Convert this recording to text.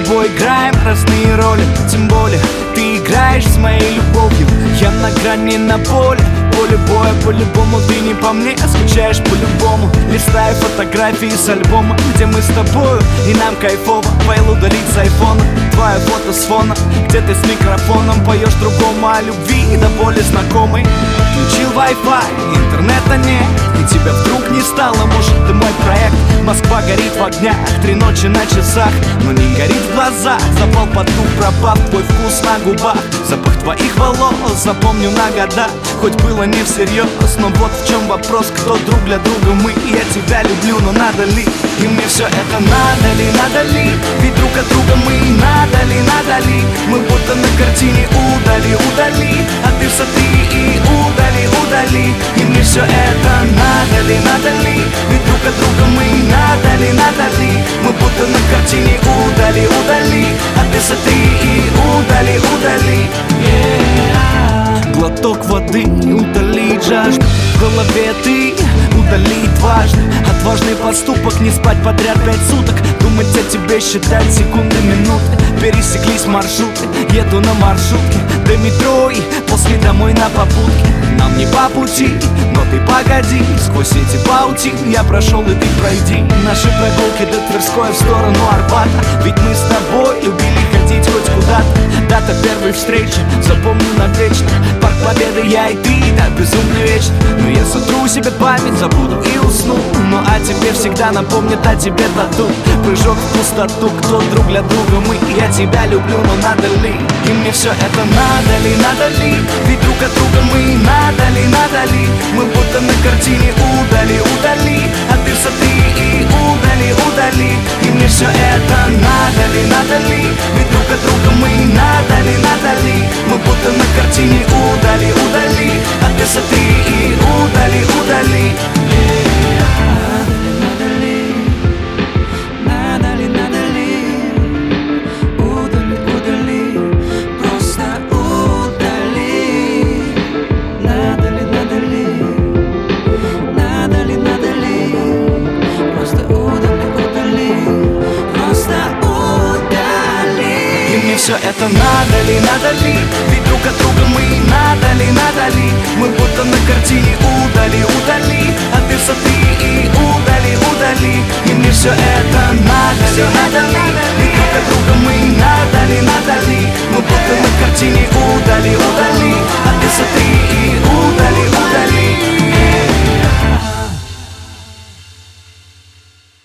тобой играем разные роли. Тем более ты играешь с моей любовью. Я на грани, на поле боя. По-любому ты не по мне, скучаешь по-любому. Листаю фотографии с альбома, где мы с тобою, и нам кайфово. Файл удалить с айфона, твое фото с фона, где ты с микрофоном поешь другому о любви, до боли знакомый. Включил Wi-Fi, интернета нет, и тебя вдруг не стало. Может, ты мой проект. Москва горит в огнях, 3 ночи на часах, но не горит в глазах. Запал потух, пропав твой вкус на губах. Запах твоих волос запомню на года. Хоть было не всерьез, но вот в чем вопрос. Кто друг для друга мы? Я тебя люблю, но надо ли? И мне все это надо ли, надо ли? Ведь друг от друга мы, надо ли, надо ли? Мы будто на картине удали, удали. А ты смотри и удали, удали. И мне все это надо ли, надо ли? Ведь друг от друга мы, надо ли, надо ли? Мы будто на картине удали, удали. А ты смотри и удали, удали. Глоток воды, удалить жажду. В голове ты, удалить важно. Отважный поступок, не спать подряд 5 суток. Думать о тебе, считать секунды, минуты. Пересеклись маршруты, еду на маршрутке до метро и после домой на попутке. Нам не по пути, но ты погоди. Сквозь эти паутины я прошел, и ты пройди. Наши прогулки до Тверской в сторону Арбата. Ведь мы с тобой любили ходить хоть куда-то. Дата первой встречи, запомню навечно. Парк Победы, я и ты, да, безумно вечно. Но я сотру себе память, забуду и усну. Но о тебе всегда напомнят, о тебе тату. Прыжок в пустоту, кто друг для друга мы. Я тебя люблю, но надо ли? И мне все это надо ли, надо ли? Ведь друг от друга мы, надо ли, надо ли? Мы будто на картине удали, удали. А ты смотри и удали, удали. И мне все это надо ли, надо ли? Ведь друг от друга мы, надо ли, надо ли? Мы будто на картине удали, удали. А ты смотри и удали, удали. Все это надо ли, надо ли? Ведь друг от друга мы, надо ли, надо ли? Мы будто на картине удали,